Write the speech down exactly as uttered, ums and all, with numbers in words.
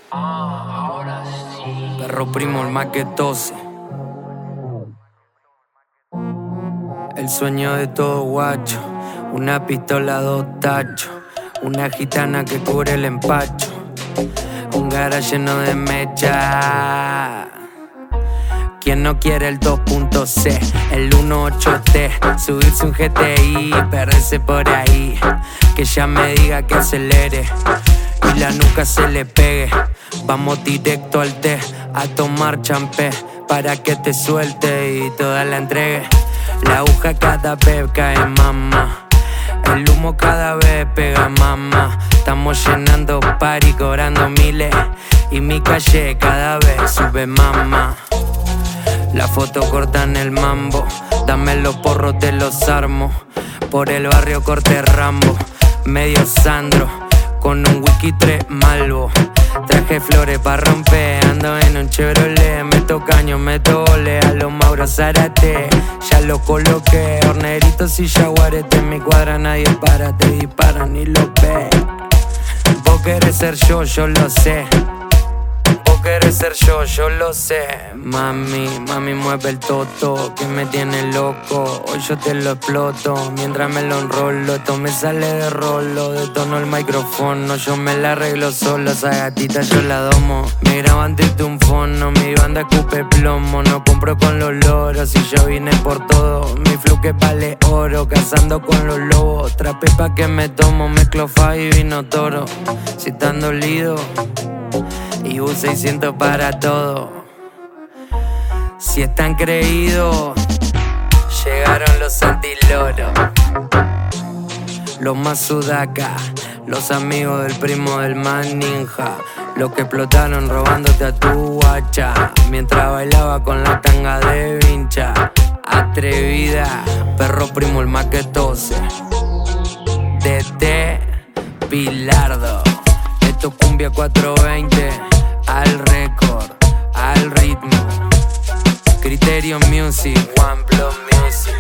Ah, ahora sí. Perro primo, el más que tose. El sueño de todo guacho. Una pistola, dos tachos. Una gitana que cubre el empacho. Un garage lleno de mecha. ¿Quién no quiere el dos punto ce? El uno ocho te, subirse un G T I, perderse por ahí. Que ya me diga que acelere y la nuca se le pegue. Vamos directo al té, a tomar champé, para que te suelte y toda la entregue. La aguja cada vez cae, mamá. El humo cada vez pega, mamá. Estamos llenando party, cobrando miles. Y mi calle cada vez sube, mamá. La foto corta en el mambo. Dame los porros, te los armo. Por el barrio corte Rambo. Medio Sandro, con un whisky tres Malvo. Traje flores pa' romper, ando en un Chevrolet. Meto caño, meto ole a los Mauro Zárate. Ya lo coloqué, horneritos y jaguares. En mi cuadra nadie para, te disparan y lo ve. Vos querés ser yo, yo lo sé. Vos querés ser yo, yo lo sé. Mami, mami mueve el toto, que me tiene loco. Hoy yo te lo exploto, mientras me lo enrolo. Esto me sale de rolo, detono el micrófono. Yo me la arreglo solo, esa gatita yo la domo. Me graban desde un fono, mi banda escupe plomo. No compro con los loros y yo vine por todo. Mi flow que vale oro, cazando con los lobos. Trape pa' que me tomo, mezclo fa y vino toro. Si están dolido y U seiscientos para todo. Si están creídos, llegaron los antiloros. Los más sudaca, los amigos del primo del más ninja. Los que explotaron robándote a tu guacha, mientras bailaba con la tanga de vincha. Atrevida, perro primo el más que tose. Tete Pilardo. Esto cumbia cuatrocientos veinte, al récord, al ritmo. Criterio Music, One Block Music.